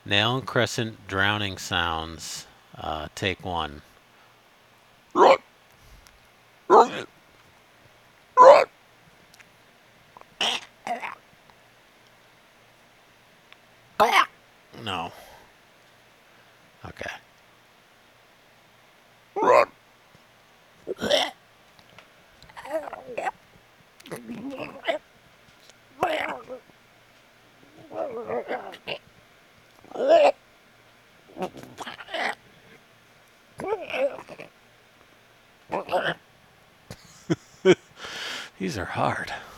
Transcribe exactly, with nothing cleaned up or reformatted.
Nail and crescent drowning sounds. Uh, take one. No. Okay. These are hard.